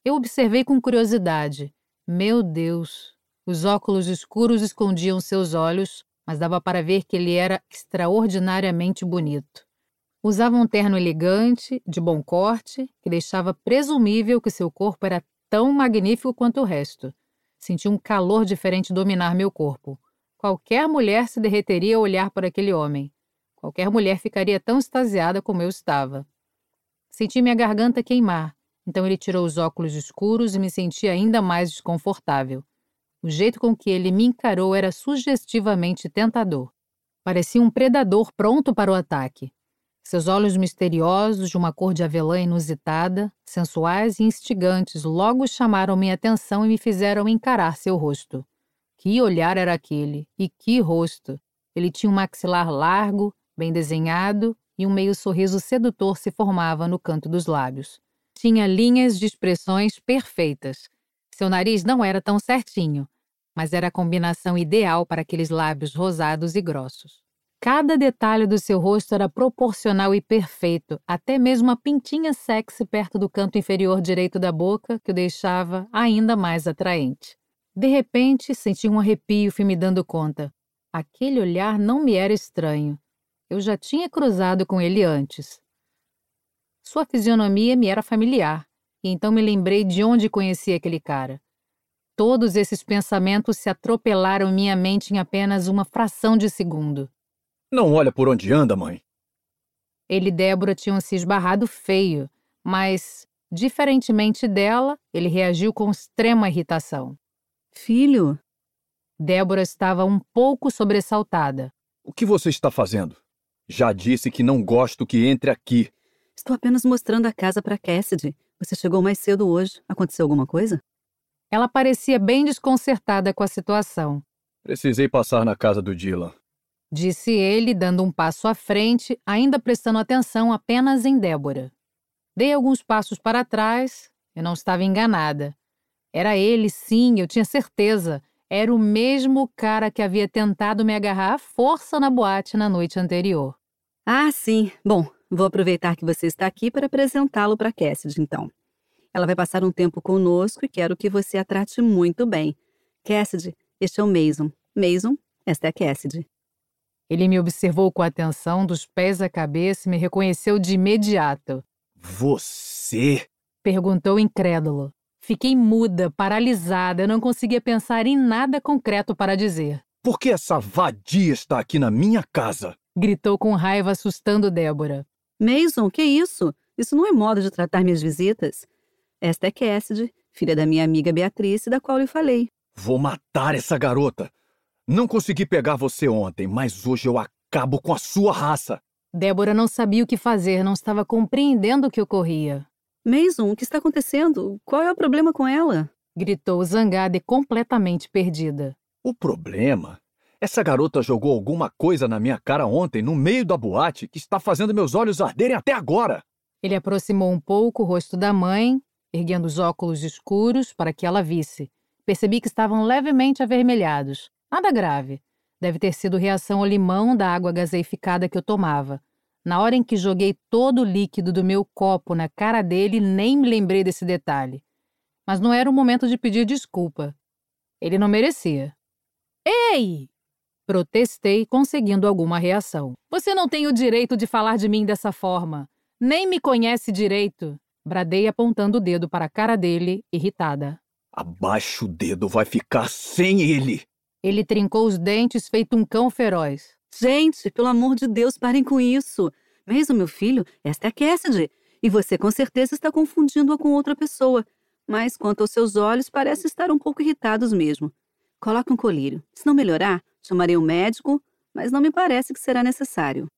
Eu observei com curiosidade. Meu Deus! Os óculos escuros escondiam seus olhos, mas dava para ver que ele era extraordinariamente bonito. Usava um terno elegante, de bom corte, que deixava presumível que seu corpo era tão magnífico quanto o resto. Senti um calor diferente dominar meu corpo. Qualquer mulher se derreteria ao olhar para aquele homem. Qualquer mulher ficaria tão extasiada como eu estava. Senti minha garganta queimar, então ele tirou os óculos escuros e me senti ainda mais desconfortável. O jeito com que ele me encarou era sugestivamente tentador. Parecia um predador pronto para o ataque. Seus olhos misteriosos, de uma cor de avelã inusitada, sensuais e instigantes, logo chamaram minha atenção e me fizeram encarar seu rosto. Que olhar era aquele? E que rosto! Ele tinha um maxilar largo, bem desenhado, e um meio sorriso sedutor se formava no canto dos lábios. Tinha linhas de expressões perfeitas. Seu nariz não era tão certinho, mas era a combinação ideal para aqueles lábios rosados e grossos. Cada detalhe do seu rosto era proporcional e perfeito, até mesmo a pintinha sexy perto do canto inferior direito da boca, que o deixava ainda mais atraente. De repente, senti um arrepio fui me dando conta. Aquele olhar não me era estranho. Eu já tinha cruzado com ele antes. Sua fisionomia me era familiar, e então me lembrei de onde conhecia aquele cara. Todos esses pensamentos se atropelaram em minha mente em apenas uma fração de segundo. Não olha por onde anda, mãe. Ele e Débora tinham se esbarrado feio, mas, diferentemente dela, ele reagiu com extrema irritação. Filho? Débora estava um pouco sobressaltada. O que você está fazendo? Já disse que não gosto que entre aqui. Estou apenas mostrando a casa para Cassidy. Você chegou mais cedo hoje. Aconteceu alguma coisa? Ela parecia bem desconcertada com a situação. Precisei passar na casa do Dylan, disse ele, dando um passo à frente, ainda prestando atenção apenas em Débora. Dei alguns passos para trás. Eu não estava enganada. Era ele, sim, eu tinha certeza. Era o mesmo cara que havia tentado me agarrar à força na boate na noite anterior. Ah, sim. Bom, vou aproveitar que você está aqui para apresentá-lo para Cassidy, então. Ela vai passar um tempo conosco e quero que você a trate muito bem. Cassidy, este é o Mason. Mason, esta é a Cassidy. Ele me observou com atenção dos pés à cabeça e me reconheceu de imediato. Você? Perguntou incrédulo. Fiquei muda, paralisada, não conseguia pensar em nada concreto para dizer. Por que essa vadia está aqui na minha casa? Gritou com raiva, assustando Débora. Mason, que isso? Isso não é modo de tratar minhas visitas. Esta é Cassidy, filha da minha amiga Beatrice, da qual lhe falei. Vou matar essa garota. Não consegui pegar você ontem, mas hoje eu acabo com a sua raça. Débora não sabia o que fazer, não estava compreendendo o que ocorria. Mason, o que está acontecendo? Qual é o problema com ela? Gritou zangada e completamente perdida. O problema? Essa garota jogou alguma coisa na minha cara ontem, no meio da boate, que está fazendo meus olhos arderem até agora. Ele aproximou um pouco o rosto da mãe, erguendo os óculos escuros para que ela visse. Percebi que estavam levemente avermelhados. Nada grave. Deve ter sido reação ao limão da água gaseificada que eu tomava. Na hora em que joguei todo o líquido do meu copo na cara dele, nem me lembrei desse detalhe. Mas não era o momento de pedir desculpa. Ele não merecia. Ei! Protestei, conseguindo alguma reação. Você não tem o direito de falar de mim dessa forma. Nem me conhece direito. Bradei apontando o dedo para a cara dele, irritada. Abaixa o dedo, vai ficar sem ele. Ele trincou os dentes, feito um cão feroz. Gente, pelo amor de Deus, parem com isso. Mason, meu filho, esta é a Cassidy. E você com certeza está confundindo-a com outra pessoa. Mas quanto aos seus olhos, parece estar um pouco irritados mesmo. Coloque um colírio. Se não melhorar, chamarei um médico, mas não me parece que será necessário.